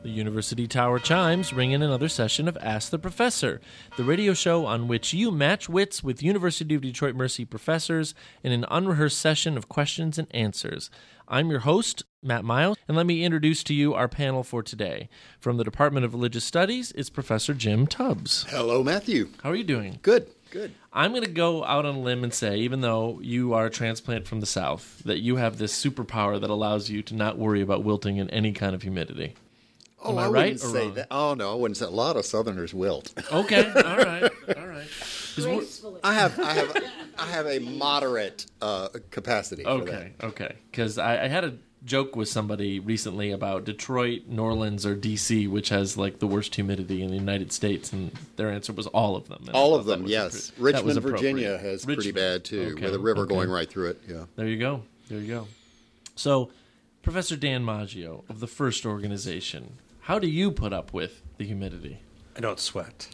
The University Tower chimes ring in another session of Ask the Professor, the radio show on which you match wits with University of Detroit Mercy professors in an unrehearsed session of questions and answers. I'm your host, Matt Miles, and let me introduce to you our panel for today. From the Department of Religious Studies, it's Professor Jim Tubbs. Hello, Matthew. How are you doing? Good. I'm going to go out on a limb and say, even though you are a transplant from the South, that you have this superpower that allows you to not worry about wilting in any kind of humidity. Am I right wouldn't or say wrong? that. Oh, no, I wouldn't say. A lot of Southerners wilt. Okay, all right. Gracefully. I have a moderate capacity for that. Okay. Because I had a joke with somebody recently about Detroit, New Orleans, or D.C., which has like the worst humidity in the United States, and their answer was all of them. And All I of thought them, that was yes. that was Richmond, appropriate. Virginia has pretty Richmond. bad, too, Okay, with a river okay. going right through it. Yeah. There you go. So, Professor Dan Maggio of the FIRST organization, how do you put up with the humidity? I don't sweat.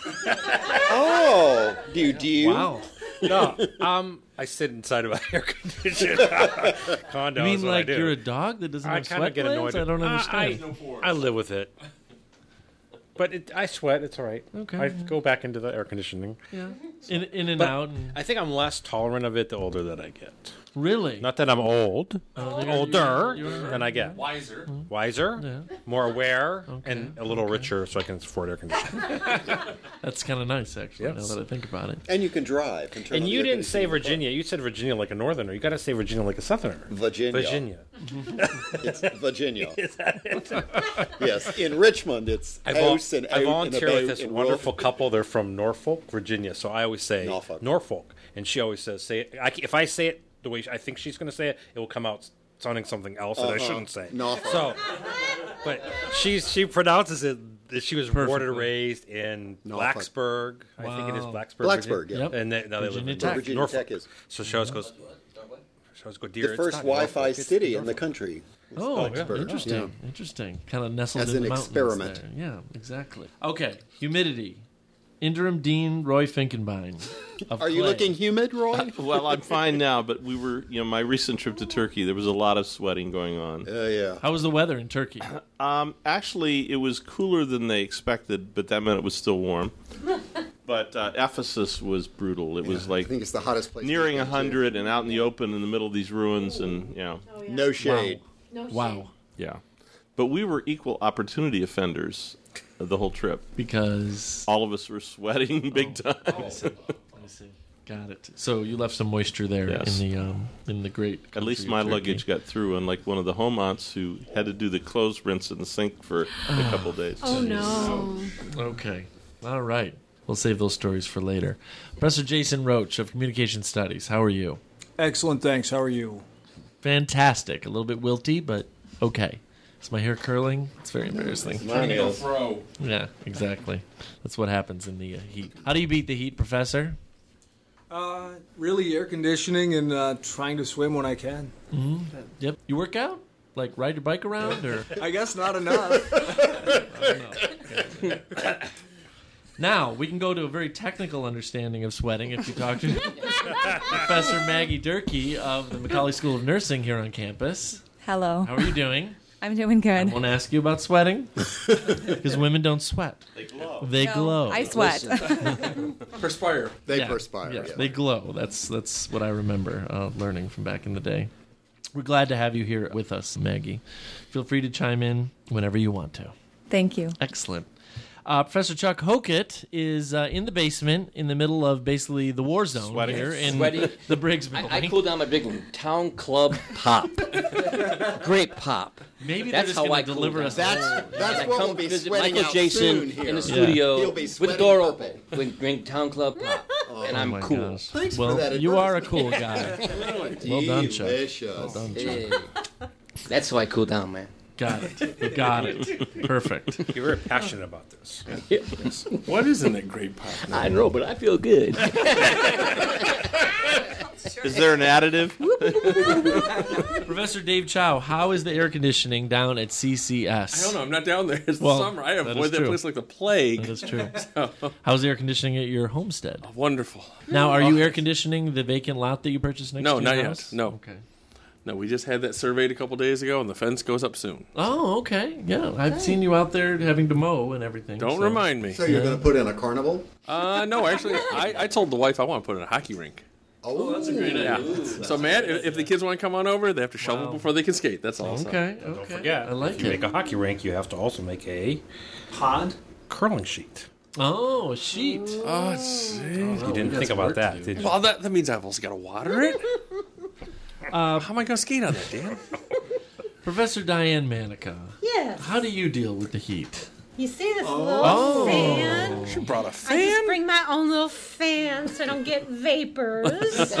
Oh, do you? Wow. No, I sit inside of an air-conditioned condo. You mean is what like I do. you're a dog that doesn't I have kind sweat of get glands? annoyed. I don't understand. I live with it. But I sweat. It's all right. Okay. I go back into the air conditioning. Yeah. In and But out. And, I think I'm less tolerant of it the older that I get. really? Not that I'm old. Older you're than I get. Wiser. Wiser, Yeah. more aware, and a little richer so I can afford air conditioning. That's kind of nice, actually, Yes. now that I think about it. And you can drive. And turn And on you the didn't say air conditioning. Virginia. You said Virginia like a northerner. You got to say Virginia like a southerner. Virginia. Virginia. It's Virginia. Yes. In Richmond, it's house and out I and volunteer about with this and wonderful roof. couple. They're from Norfolk, Virginia. So I always say Norfolk. and she always says say it. If I say it the way I think she's going to say it, it will come out sounding something else that I shouldn't say. Norfolk. So, but she pronounces it. She was born Perfectly. and raised in Norfolk. Blacksburg. I think it is Wow. Blacksburg. Blacksburg, Virginia. yeah. And now they live Virginia in Tech. Virginia Norfolk. Tech is So she always goes. She always go, dear. the it's first not Wi-Fi Norfolk, it's city in Norfolk. the country. Oh, Blacksburg, interesting. yeah. Interesting. Kind of nestled As in an the mountains experiment. there. Yeah, exactly. Okay, humidity. Interim Dean Roy Finkenbein. Are you looking humid, Roy? Well, I'm fine now, but we were, my recent trip to Turkey, there was a lot of sweating going on. Yeah. How was the weather in Turkey? Actually, it was cooler than they expected, but that meant it was still warm. But Ephesus was brutal. It was I like think it's the hottest place. nearing to go to. 100 and out in the open in the middle of these ruins, and, No shade. No shade. Wow. yeah. But we were equal opportunity offenders the whole trip. Because... All of us were sweating big time. I see. Got it. So you left some moisture there Yes. in the great At country least of my Turkey. luggage got through, unlike one of the home aunts who had to do the clothes rinse in the sink for a couple of days. Oh, no. Okay. All right. We'll save those stories for later. Professor Jason Roach of Communication Studies, how are you? Excellent, thanks. How are you? Fantastic. A little bit wilty, but okay. Is my hair curling? It's very embarrassing. Mine is. Yeah, exactly. That's what happens in the heat. How do you beat the heat, Professor? Really air conditioning and trying to swim when I can. Yep. You work out? Like ride your bike around? Or I guess not enough. Now, we can go to a very technical understanding of sweating if you talk to Professor Maggie Durkee of the Macaulay School of Nursing here on campus. Hello. How are you doing? I'm doing I good. won't ask you about sweating because women don't sweat. They glow. They No, glow. I sweat. Perspire. They Yeah, perspire. Yes, yeah. they glow. That's what I remember learning from back in the day. We're glad to have you here with us, Maggie. Feel free to chime in whenever you want to. Thank you. Excellent. Professor Chuck Hokett is in the basement in the middle of basically the war zone Sweating. here in Sweating. the Briggs building. I cool down my big one. Town Club Pop. Great pop. Maybe That's they're just how going I to cool deliver down. us. That's I what come will be visit sweating Michael out Jason soon here. in the studio He'll be with the sweating door purple. open. We drink Town Club Pop. And Oh I'm my cool. gosh. Thanks for well, that you are a advertisement. cool guy. Well done, Chuck. Delicious. Well done, Chuck. Hey. That's how I cool down, man. Got it. You got it. Perfect. You're very passionate about this. What isn't a great pop? I know, but I feel good. Is there an additive? Professor Dave Chow, how is the air conditioning down at CCS? I don't know. I'm not down there. It's Well, the summer. I that is avoid that true. place like the plague. That is true. How's the air conditioning at your homestead? Wonderful. Now, are you air conditioning the vacant lot that you purchased next No, to your not yet. house? No. Okay. No, we just had that surveyed a couple days ago, and the fence goes up soon. Oh, okay. Yeah, I've seen you out there having to mow and everything. Don't so. remind me. So you're going to put in a carnival? No, actually, I told the wife I want to put in a hockey rink. Oh, that's a great Yeah. So, Matt, if the kids want to come on over, they have to shovel before they can skate. That's all. Okay, Don't okay. forget, I like if you it. make a hockey rink, you have to also make a Pond? curling sheet. Oh, a sheet. Oh, see. You didn't think about that, did you? Well, that means I've also got to water it. How am I going to skate on that, Dan? Professor Diane Manica, Yes. how do you deal with the heat? You see this little fan? She brought a I just fan. bring my own little fan so I don't get vapors.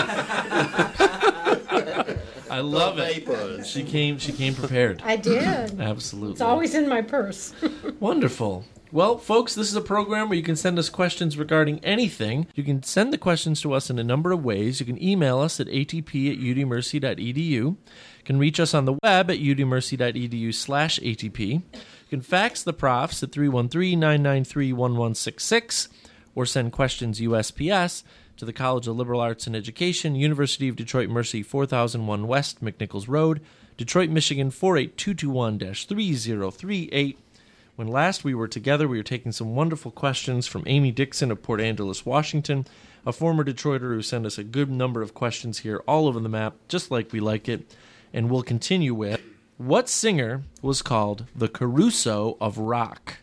I love it. Vapors. She came prepared. I did. Absolutely. It's always in my purse. Wonderful. Well, folks, this is a program where you can send us questions regarding anything. You can send the questions to us in a number of ways. You can email us at atp@udmercy.edu. You can reach us on the web at udmercy.edu/atp. You can fax the profs at 313-993-1166 or send questions USPS to the College of Liberal Arts and Education, University of Detroit Mercy, 4001 West McNichols Road, Detroit, Michigan, 48221-3038. When last we were together, we were taking some wonderful questions from Amy Dixon of Port Angeles, Washington, a former Detroiter who sent us a good number of questions here all over the map, just like we like it. And we'll continue with, what singer was called the Caruso of rock?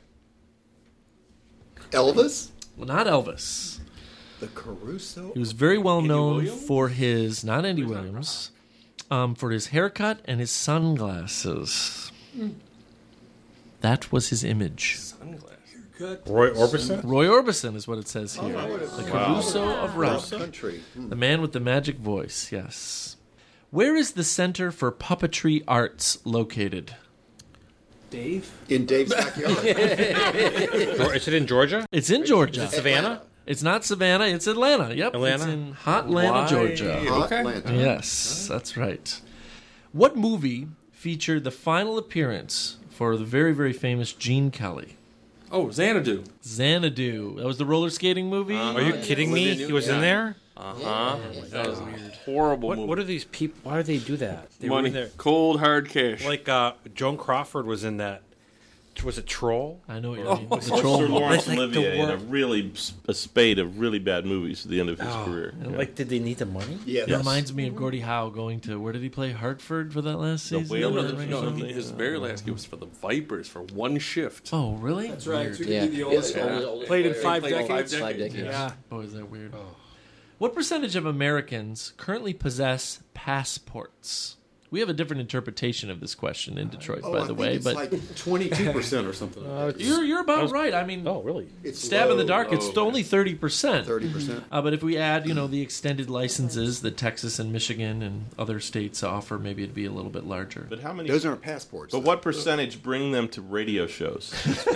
Elvis? Well, not Elvis. The Caruso? He was very well known Williams? for his, not Andy Williams, for his haircut and his sunglasses. That was his image. Roy Orbison? Roy Orbison is what it says here. The Caruso of rock. Country. The man with the magic voice, yes. Where is the Center for Puppetry Arts located? Dave? In Dave's backyard. Is it in Georgia? It's in Georgia. Savannah? It's not Savannah, it's Atlanta. Yep, Atlanta? it's in Hotlanta, Georgia. Hot Okay. Atlanta. Yes, that's right. What movie featured the final appearance for the very, very famous Gene Kelly? Oh, Xanadu. Xanadu. That was the roller skating movie? Are you kidding me? He was in there? That was a horrible movie. What are these people? Why do they do that? They were Money, in there. cold hard cash. Like Joan Crawford was in that. Was it Troll? I know what you mean. The Sir troll movie. Laurence Like the Olivier in a wor- a spade of really bad movies at the end of his career. And like, did they need the money? Yeah, It that's- reminds me of Gordie Howe going to, where did he play? Hartford for that last The season? Whale no, or Right? something. his very last game was for the Vipers for one shift. Oh, really? That's right. Weird. So you could be the oldest one. Played in five five decades. decades. Yeah. Oh, is that weird? What percentage of Americans currently possess passports? We have a different interpretation of this question in Detroit, by the way, it's but like 22% or something. you're about right. I mean, Oh, really? It's stab in the low. dark, it's only 30%. 30%. But if we add, the extended licenses that Texas and Michigan and other states offer, maybe it'd be a little bit larger. But how many? Those aren't passports. But what percentage bring them to radio shows?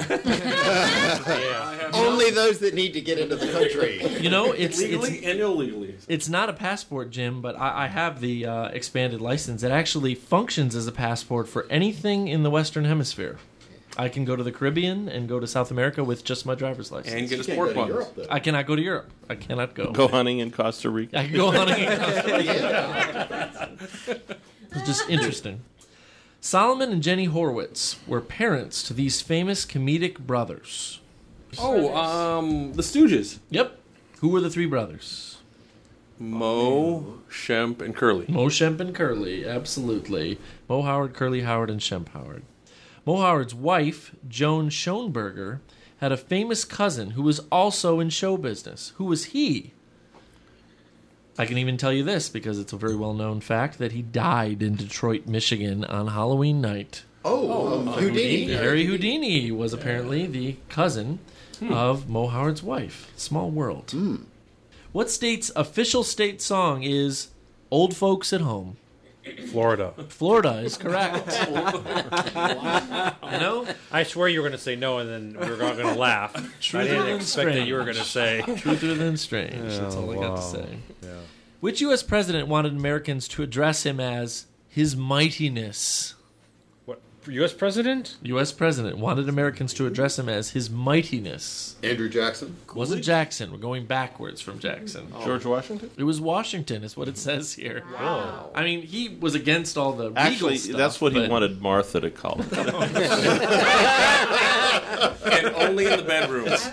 Only those that need to get into the country. It's and illegally. it's not a passport, Jim, but I have the expanded license. It actually functions as a passport for anything in the Western Hemisphere. I can go to the Caribbean and go to South America with just my driver's license. And get a Can't sport go to button. Europe, though. I cannot go to Europe. I cannot go. Go hunting in Costa Rica. I can go hunting in Costa Rica. It's just interesting. Solomon and Jenny Horwitz were parents to these famous comedic brothers. Oh, the Stooges. Yep. Who were the three brothers? Mo, Shemp, and Curly. Mo, Shemp, and Curly. Absolutely. Mo Howard, Curly Howard, and Shemp Howard. Mo Howard's wife, Joan Schoenberger, had a famous cousin who was also in show business. Who was he? I can even tell you this because it's a very well-known fact that he died in Detroit, Michigan on Halloween night. Houdini. Harry Houdini was apparently the cousin of Mo Howard's wife. Small world. What state's official state song is Old Folks at Home? Florida. Florida is correct. I swear you were going to say no, and then we were going to laugh. I didn't than expect that you were going to say. Truther than strange. That's all I got to say. Which U.S. president wanted Americans to address him as His Mightiness? U.S. president? U.S. president wanted Americans to address him as His Mightiness. Andrew Jackson. Wasn't Jackson. We're going backwards from Jackson. George Washington? It was Washington, is what it says here. Wow. I mean, he was against all the Actually, legal stuff, that's what he but- wanted Martha to call him. And only in the bedrooms.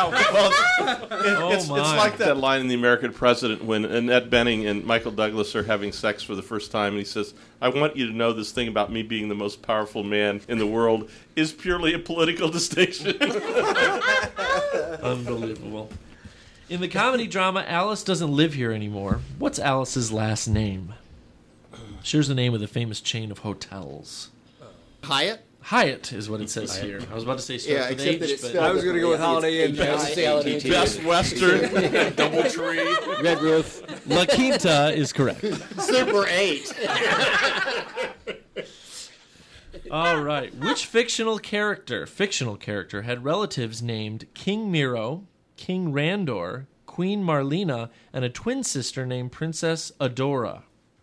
It's like that line in The American President when Annette Bening and Michael Douglas are having sex for the first time, and he says, I want you to know this thing about me being the most powerful man in the world is purely a political distinction. Unbelievable. In the comedy drama, Alice Doesn't Live Here Anymore. What's Alice's last name? Here's the name of the famous chain of hotels. Hyatt. Hyatt is what it says here. I was about to say Yeah, starts with except that H, it's but spelled I was going to go with Holiday Inn. Best Western. Doubletree, Red Roof. La Quinta is correct. Super 8. All right. Which fictional character had relatives named King Miro, King Randor, Queen Marlena, and a twin sister named Princess Adora?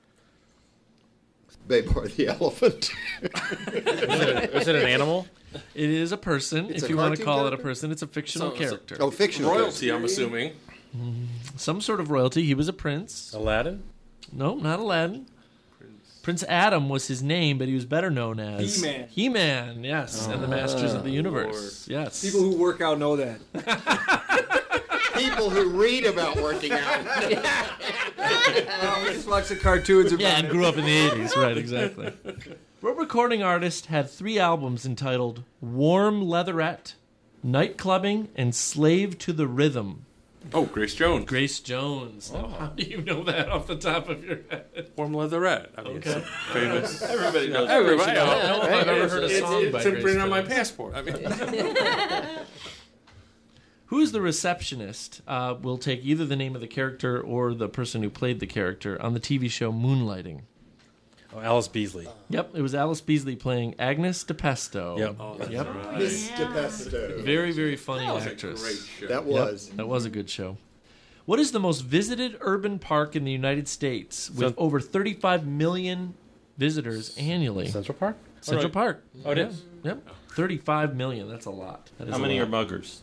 Babar the elephant. Is it an animal? It is a person. It's if a you want to cartoon call it a character? person, it's a fictional character. Oh, fictional. Royalty, I'm assuming. Some sort of royalty. He was a prince. Aladdin? No, not Aladdin. Prince Adam was his name, but he was better known as He-Man. He-Man, yes, and the Masters of the Universe. Yes. People who work out know that. People who read about working out. We just watch the cartoons about Yeah, and it. grew up in the 80s. Right, exactly. What recording artist had 3 albums entitled Warm Leatherette, Night Clubbing, and Slave to the Rhythm? Oh, Grace Jones. Grace Jones. Now, how do you know that off the top of your head? Warm Leatherette. I mean, Okay. it's famous. Everybody knows. Everybody. I don't know if I've ever heard a song by It's Grace printed on my Jones. passport. I mean, Who's the receptionist? Will take either the name of the character or the person who played the character on the TV show Moonlighting. Oh, Alice Beasley. Yep, it was Alice Beasley playing Agnes DePesto. Yep. Yep. Miss DePesto. Very, very funny that was actress. a great show. That was. That was a good show. What is the most visited urban park in the United States with over 35 million visitors annually? Central Park? Central Park. Oh, it is? Yep. 35 million. That's a lot. That is How a many lot. are muggers?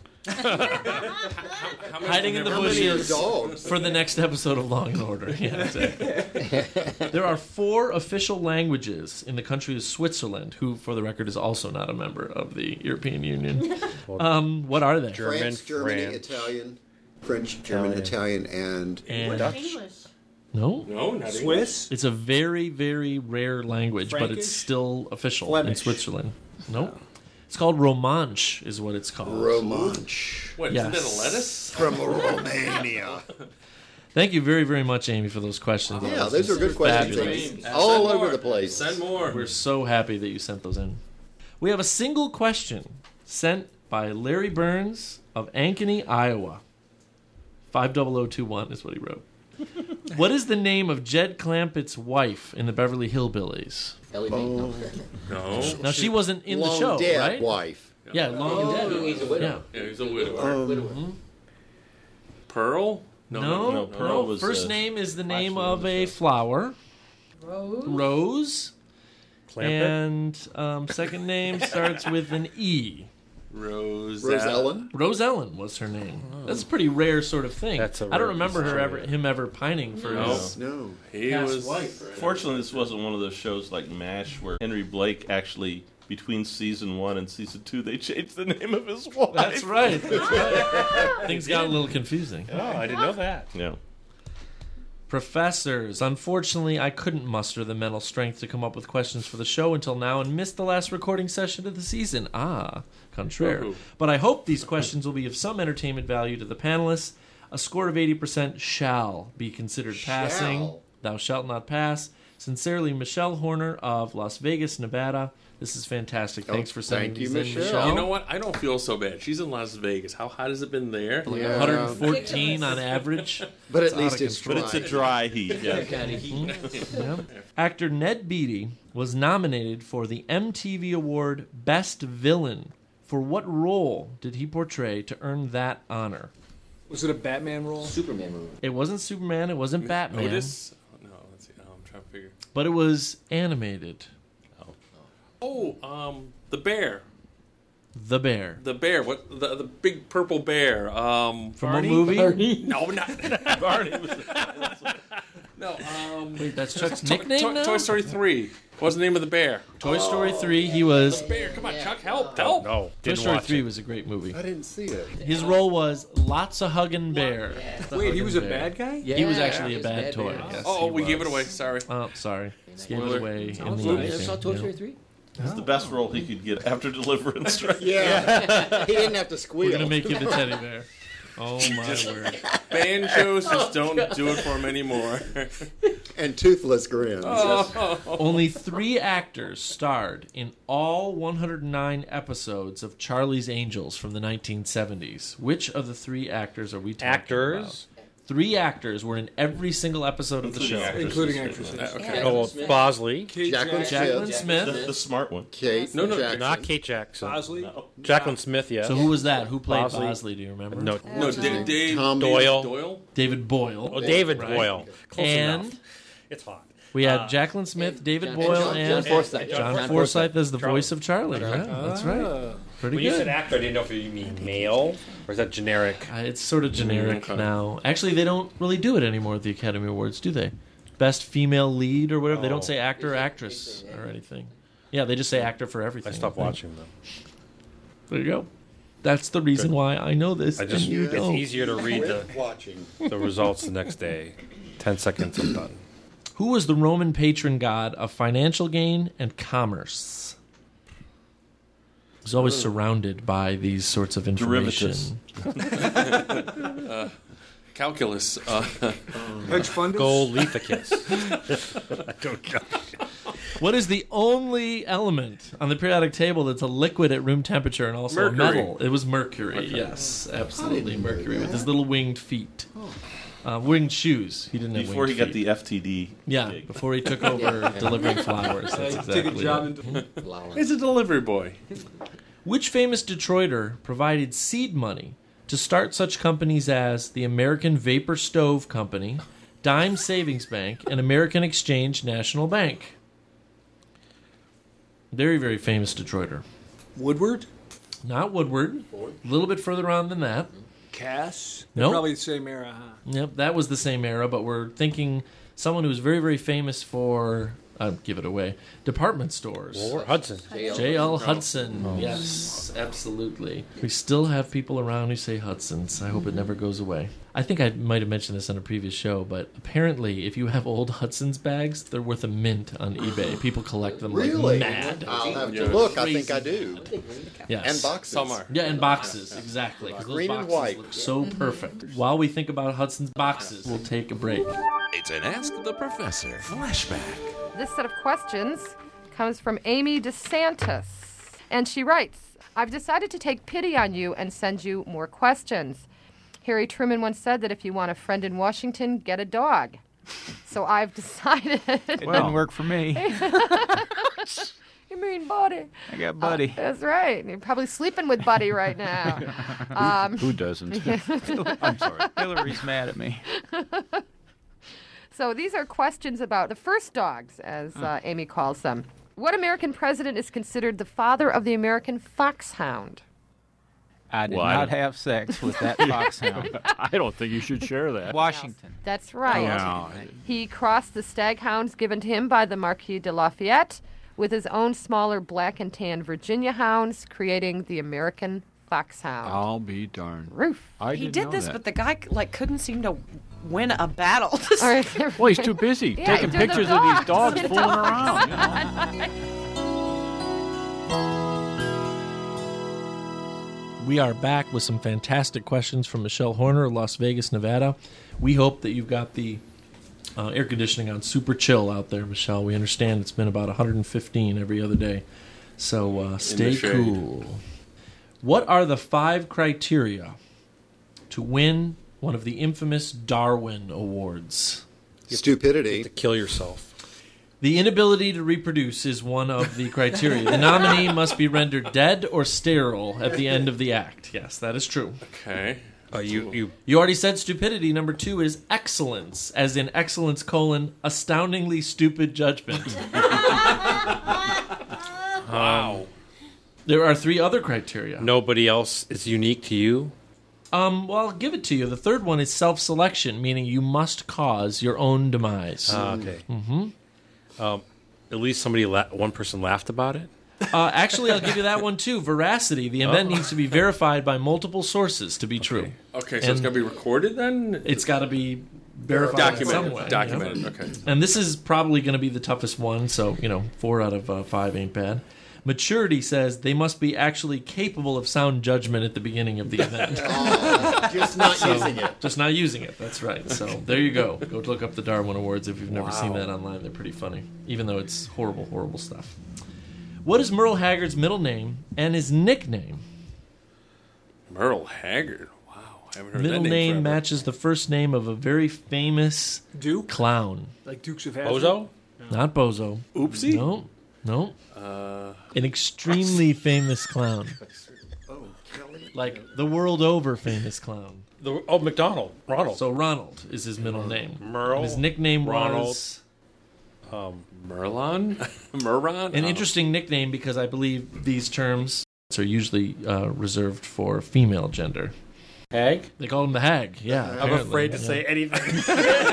Hiding in the How many are bushes dogs? for the next episode of Law and Order. Yeah, exactly. There are 4 official languages in the country of Switzerland, who, for the record, is also not a member of the European Union. What are they? France, Germany, Fran- Italian, French, German, Italian, and And English. no, no, not Swiss? it's a very, very rare language, but Frankish? it's still official in Flemish? Switzerland. Nope. It's called Romansh, is what it's called. Romansh What, Yes. isn't that a lettuce? from Romania. Thank you very, very much, Amy, for those questions. Yeah, those are good questions. Fabulous. All Send over more. the place. Send more. We're so happy that you sent those in. We have a single question sent by Larry Burns of Ankeny, Iowa. 50021 is what he wrote. What is the name of Jed Clampett's wife in the Beverly Hillbillies? Ellie Mae. No. Now, she wasn't in the Long show, dead right? wife. Yeah, long dead. He's a widow. Yeah. Yeah, he's a widower. Pearl? No, Pearl was, First name is the name of a flower. Rose. Clampett? And second name starts with an E. Rose. Rose Ellen. Rose Ellen was her name. That's a pretty rare sort of thing. That's a I don't rare remember story. him ever pining for his. No. He past was. wife. Fortunately, this wasn't one of those shows like MASH where Henry Blake actually, between season 1 and season 2, they changed the name of his wife. That's right. That's right. Things got a little confusing. Oh, I didn't know that. Yeah. Professors, unfortunately, I couldn't muster the mental strength to come up with questions for the show until now and missed the last recording session of the season. Contraire. Ooh. But I hope these questions will be of some entertainment value to the panelists. A score of 80% shall be considered passing. Shall. Thou shalt not pass. Sincerely, Michelle Horner of Las Vegas, Nevada. This is fantastic. Thanks for sending thank you, these in, Michelle. You know what? I don't feel so bad. She's in Las Vegas. How hot has it been there? Yeah. 114 on average. But at It's least out of it's control. But it's a dry heat. Yeah. Kind of heat. Yeah. Actor Ned Beatty was nominated for the MTV Award Best Villain. For what role did he portray to earn that honor? Was it a Batman role? Superman movie. It wasn't Superman, it wasn't Batman, Otis? No, let's see. I'm trying to figure. but it was animated. The bear. The bear. The bear. What? The big purple bear. From a movie? No, not Barney. No. Wait, that's Chuck's nickname now? Toy Story 3. What's the name of the bear? Toy Story 3, he was... Bear. Come on, Chuck, help. Help. No, Toy didn't Story watch 3 it. was a great movie. I didn't see it. His role was Lots of Huggin' Bear. Wait, he was a bad guy? Yeah, He was actually a he was bad toy. bear. Yes, Oh, he we gave was. it away. Sorry. Oh, sorry. Gave Spoiler. it away in the You never saw editing, Toy yeah. Story 3? It's the best role he could get after Deliverance. Right? Yeah, he didn't have to We're squeal. going to make you the teddy bear. Oh, my word. Banjos just don't do it for him anymore. And toothless grins. Only 3 actors starred in all 109 episodes of Charlie's Angels from the 1970s. Which of the 3 actors are we talking Actors? about? 3 actors were in every single episode of the show. Including actresses. Okay. Oh, Bosley. Kate Jacqueline Jacqueline Smith. Smith. The smart one. Kate No, Jackson. Not Kate Jackson. Bosley. Jacqueline Smith, yes. So who was that? Who played Bosley. Bosley, do you remember? No. No, Dave Tom Doyle. David Boyle. Oh, David Right. Boyle. Close And enough. It's hot. we had Jacqueline Smith, David John- Boyle, John and Forsythe. John John Forsythe as the Charlie. voice of Charlie. Yeah, that's right. Pretty When you said good. actor, I didn't know if you mean male or is that generic? It's sort of generic Okay. now. Actually, they don't really do it anymore at the Academy Awards, do they? Best female lead or whatever. They don't say actor or actress or anything. Yeah, they just say actor for everything. I stopped think. watching them. There you go. That's the reason why I know this. I just and you it's don't. easier to read Quit watching. the results the next day. 10 seconds, I'm done. Who was the Roman patron god of financial gain and commerce? He was always surrounded by these sorts of information. Derivatives. Calculus. Hedge funders. Goldlithicus. I don't know. What is the only element on the periodic table that's a liquid at room temperature and also a Mercury. metal? It was mercury. Yes, absolutely mercury with his little winged feet. Winged shoes. He didn't have Before he winged got feet. the FTD Yeah, gig. before he took over delivering flowers. That's exactly Take a job it. in Flowers. He's a delivery boy. Which famous Detroiter provided seed money to start such companies as the American Vapor Stove Company, Dime Savings Bank, and American Exchange National Bank? Very, very famous Detroiter. Woodward. Not Woodward. A little bit further on than that. Cass. Nope. Probably the same era, huh? Yep, that was the same era, but we're thinking someone who's very, very famous for, give it away, department stores. Or Hudson. J.L. Hudson. Yes, absolutely. We still have people around who say Hudson's. I hope it never goes away. I think I might have mentioned this on a previous show, but apparently if you have old Hudson's bags, they're worth a mint on eBay. People collect them Really? like mad. I'll have Yeah. to look. I Crazy. think I do. Yes. And boxes. Some are. Yeah, and boxes, exactly. 'cause those Green and boxes white. look so perfect. While we think about Hudson's boxes, we'll take a break. It's an Ask the Professor flashback. This set of questions comes from Amy DeSantis. And she writes, I've decided to take pity on you and send you more questions. Harry Truman once said that if you want a friend in Washington, get a dog. So I've decided. It didn't work for me. You mean Buddy? I got Buddy. That's right. You're probably sleeping with Buddy right now. Who doesn't? I'm sorry. Hillary's mad at me. So these are questions about the first dogs, as Amy calls them. What American president is considered the father of the American foxhound? I did Well, I not don't- have sex with that foxhound. I don't think you should share that. Washington. That's right. Yeah. He crossed the staghounds given to him by the Marquis de Lafayette with his own smaller black and tan Virginia hounds, creating the American foxhound. I'll be darned. Roof. I He didn't did know this, that. but the guy couldn't seem to win a battle. All right. Well, he's too busy Yeah, taking to the pictures of these dogs. dogs fooling around. You know? We are back with some fantastic questions from Michelle Horner of Las Vegas, Nevada. We hope that you've got the air conditioning on super chill out there, Michelle. We understand it's been about 115 every other day. So stay shade. cool. What are the 5 criteria to win one of the infamous Darwin Awards? Stupidity. To kill yourself. The inability to reproduce is one of the criteria. The nominee must be rendered dead or sterile at the end of the act. Yes, that is true. Okay. You already said stupidity. Number 2 is excellence, as in excellence, astoundingly stupid judgment. Wow. There are 3 other criteria. Nobody else is unique to you? Well, I'll give it to you. The third one is self-selection, meaning you must cause your own demise. Okay. Mm-hmm. At least one person laughed about it? Actually, I'll give you that one too. Veracity. The event needs to be verified by multiple sources to be true. Okay, so it's got to be recorded then? It's got to be verified in some way. Documented, yeah. okay. And this is probably going to be the toughest one, so, 4 out of 5 ain't bad. Maturity says they must be actually capable of sound judgment at the beginning of the event. Just not using it. Just not using it, that's right. So there you go. Go look up the Darwin Awards if you've never seen that online. They're pretty funny, even though it's horrible, horrible stuff. What is Merle Haggard's middle name and his nickname? Merle Haggard. Wow, I haven't heard Middle that name forever. matches the first name of a very famous Duke? clown. Like Dukes of Hazzard? Bozo? Not Bozo. Oopsie? No. An extremely famous clown. Like the world over famous clown. McDonald. Ronald. So Ronald is his middle name. Merle. His nickname Ronald. was Merlon? Merron? an interesting nickname because I believe these terms are usually reserved for female gender. Hag? They call him the Hag. Yeah, I'm apparently. afraid to say anything.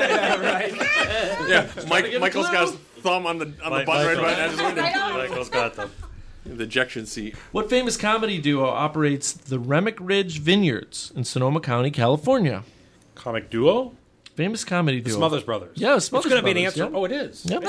Yeah, Michael's got his thumb on the button right behind his window. Michael's got them. The ejection seat. What famous comedy duo operates the Remick Ridge Vineyards in Sonoma County, California? Comic duo? Famous comedy duo. Smothers Brothers. Yeah, Smothers It's going to be an Brothers, answer. yeah. Oh, it is. Yep.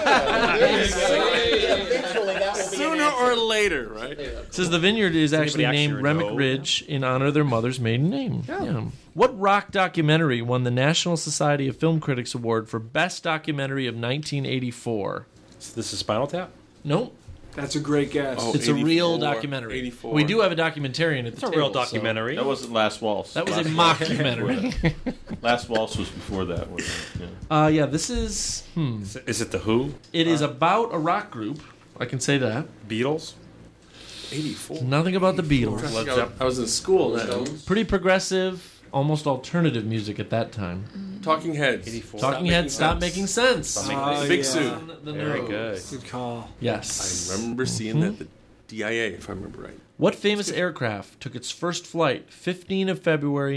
Sooner or later, right? It says the vineyard is actually anybody named actually Remick know? Ridge in honor of their mother's maiden name. Yeah. What rock documentary won the National Society of Film Critics Award for Best Documentary of 1984? This is Spinal Tap? Nope. That's a great guess. Oh, It's a real 84. documentary. 84. We do have a documentarian at the It's a table, real so- documentary. That wasn't Last Waltz. That was a Last Waltz was mockumentary. before that. Last Waltz was before that. Wasn't it? Yeah. Yeah, this is... Is it The Who? It is about a rock group. I can say that. Beatles? 84. Nothing about the Beatles. I was in school then. Pretty progressive, almost alternative music at that time. Talking Heads. 84. Talking Heads, Stop Making Sense. Big Sue. The Very nose. good. Good call. Yes. I remember seeing that at the DIA, if I remember right. What famous aircraft took its first flight 15 of February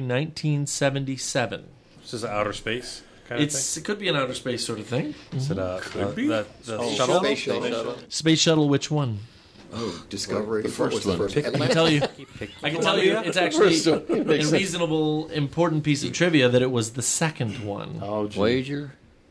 1977? This is outer space kind of thing? It could be an outer space sort of thing. Is it Could be. the shuttle? Space shuttle. Space shuttle, which one? Oh, Discovery. The first What was one. the first? I can tell you. I can tell you. It's actually a reasonable, important piece of trivia that it was the second one. Oh, gee. Voyager.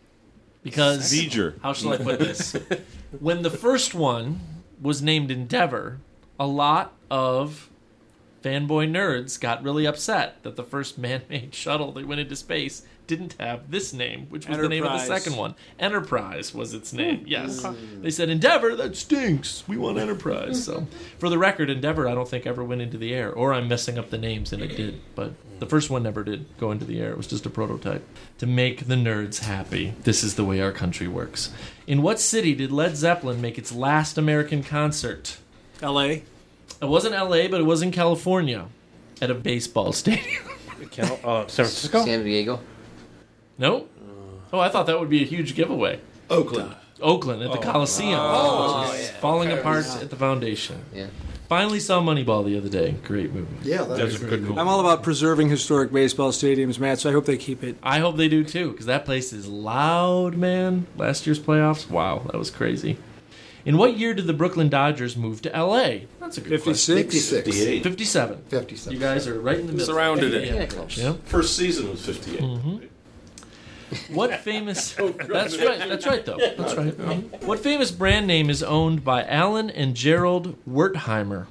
Because Voyager. how shall I put this? When the first one was named Endeavour, a lot of fanboy nerds got really upset that the first man-made shuttle that went into space didn't have this name, which was the name of the Enterprise. second one. Enterprise was its name. Yes. They said, Endeavour, that stinks. We want Enterprise. So, for the record, Endeavour I don't think ever went into the air. Or I'm messing up the names, and it did. But the first one never did go into the air. It was just a prototype. To make the nerds happy. This is the way our country works. In what city did Led Zeppelin make its last American concert? L.A. It wasn't L.A., but it was in California. At a baseball stadium. San Francisco? San Diego. No? Oh, I thought that would be a huge giveaway. Oakland. Oakland at the Coliseum. which is falling apart at the foundation. Yeah. Finally saw Moneyball the other day. Great movie. Yeah, that's very cool. I'm all about preserving historic baseball stadiums, Matt, so I hope they keep it. I hope they do too, because that place is loud, man. Last year's playoffs, wow, that was crazy. In what year did the Brooklyn Dodgers move to L.A.? That's a good 56? 56. 57. 57. You guys are right in the middle. Surrounded it. Yeah. close. Yep. First season was 58. What famous... That's right, though. That's right. What famous brand name is owned by Alan and Gerald Wertheimer?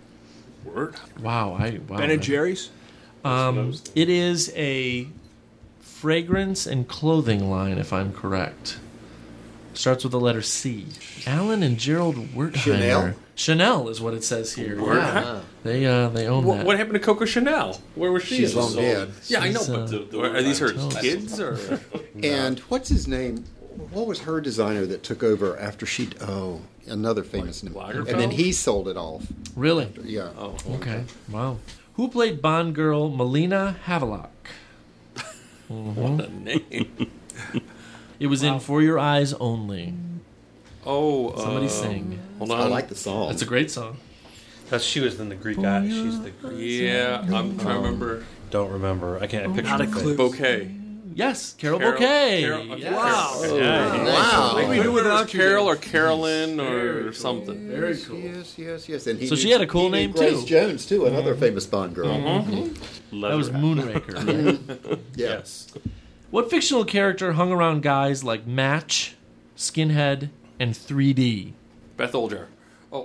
Word. Wow. Ben and Jerry's? It is a fragrance and clothing line, if I'm correct. Starts with the letter C. Alan and Gerald Wertheimer. Chanel? Chanel is what it says here. Wow. They own that. What happened to Coco Chanel? Where was she? She's long dead. Yeah, I know, She's, but are these her toast. kids or? And what's his name? What was her designer that took over after she? Oh, another famous name. Lagerfeld? And then he sold it off. Really? Yeah. Oh, Okay. Wow. Who played Bond girl Melina Havelock? what a name! It was in For Your Eyes Only. Oh, Somebody sing. Hold on. I like the song. That's a great song. Because she was in the Greek god. She's the Greek. Yeah, I'm trying to remember. Don't remember. I can't. I picture Not a the clue. Bouquet. Yes, Carol Bouquet. Okay. Wow. Wow. What do we do without you? Carol or Carolyn or something. Very cool. Yes. And So she had a cool name, Grace too. Jones, too, another famous Bond girl. That was Moonraker. Right? Yes. What fictional character hung around guys like Match, Skinhead, and 3D? Beth Oljar. Oh.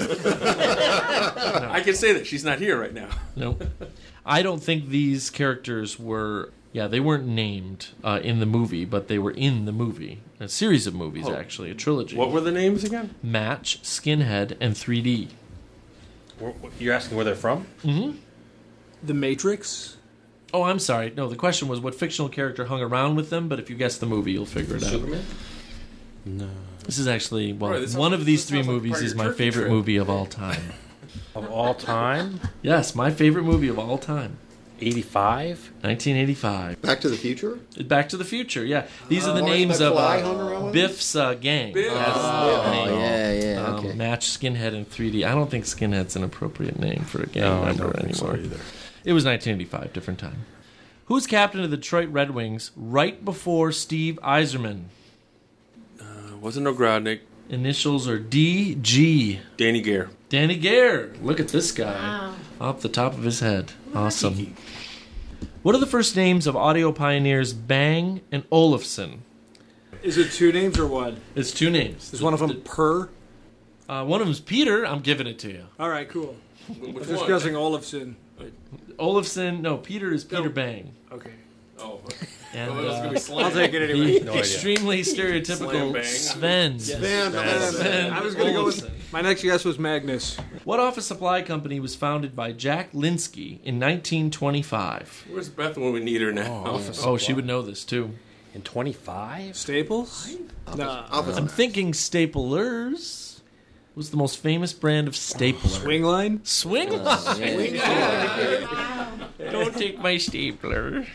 I can say that. She's not here right now. Nope. I don't think these characters were... Yeah, they weren't named in the movie, but they were in the movie. A series of movies, actually. A trilogy. What were the names again? Match, Skinhead, and 3D. You're asking where they're from? Mm-hmm. The Matrix. Oh, I'm sorry. No, the question was what fictional character hung around with them, but if you guess the movie, you'll figure it out. Superman? No. This is actually, well, Right, this one sounds- of these this three sounds like movies part of is your my Turkey favorite trip. movie of all time. Of all time? Yes, my favorite movie of all time. 85? 1985. Back to the Future? Back to the Future, yeah. These are the Marty names of McFly hung around with Biff's gang. Biff. That's Oh, the name. yeah, okay. Match, Skinhead, and 3D. I don't think Skinhead's an appropriate name for a gang No, I member don't think so anymore. either. It was 1985, different time. Who's captain of the Detroit Red Wings right before Steve Yzerman? Wasn't Ogrodnik. Initials are DG. Danny Gare. Danny Gare. Look at this guy. Off the top of his head. Awesome. What are the first names of audio pioneers Bang and Olufsen? Is it two names or one? It's two names. Is one of them Per? One of them's Peter. I'm giving it to you. All right, cool. Which I'm just one? guessing Olafson. Olufsen. No, Peter is Peter Bang. Okay. Oh, And, well, that's gonna be slang. I'll take it anyway. the extremely stereotypical Slam bang. Sven. Sven I was going to go Olufsen. with... My next guess was Magnus. What office supply company was founded by Jack Linsky in 1925? Where's Beth when we need her now? Oh, she would know this too. In 25? Staples? No. I'm thinking Staplers was the most famous brand of stapler. Swingline? Swingline. Don't take my stapler.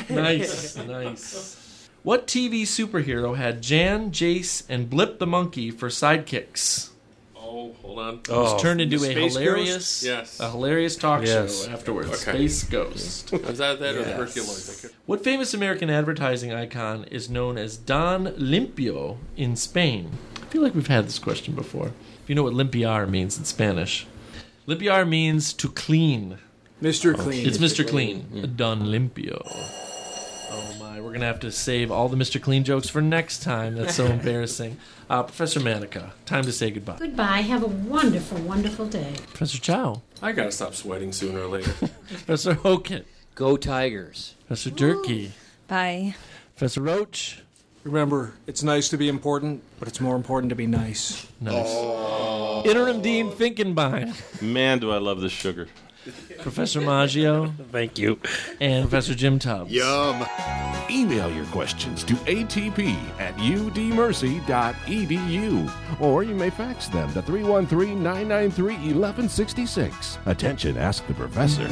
Nice. What TV superhero had Jan, Jace, and Blip the Monkey for sidekicks? Oh, hold on. It was turned into a Space hilarious, Yes. a hilarious talk Yes. show afterwards. Okay. Space Ghost. Was that or Hercules? What famous American advertising icon is known as Don Limpio in Spain? I feel like we've had this question before. If you know what limpiar means in Spanish. Limpiar means to clean. Mr. Clean. It's Mr. Clean. Don Limpio. Oh my, we're going to have to save all the Mr. Clean jokes for next time. That's so embarrassing. Professor Manica, time to say goodbye. Goodbye. Have a wonderful, wonderful day. Professor Chow. I gotta stop sweating sooner or later. Professor Hoken. Go Tigers. Professor Durkee. Bye. Professor Roach. Remember, it's nice to be important, but it's more important to be nice. Nice. Interim Dean Finkenbein. Man, do I love this sugar. Professor Maggio. Thank you. And Professor Jim Tubbs. Yum. Email your questions to atp@udmercy.edu, or you may fax them to 313-993-1166. Attention, Ask the Professor.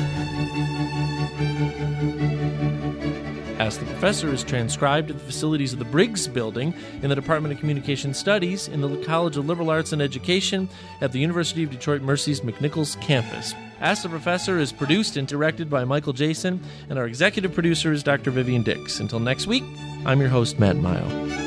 Ask the Professor is transcribed at the facilities of the Briggs Building in the Department of Communication Studies in the College of Liberal Arts and Education at the University of Detroit Mercy's McNichols campus. Ask the Professor is produced and directed by Michael Jason, and our executive producer is Dr. Vivian Dix. Until next week, I'm your host, Matt Mile.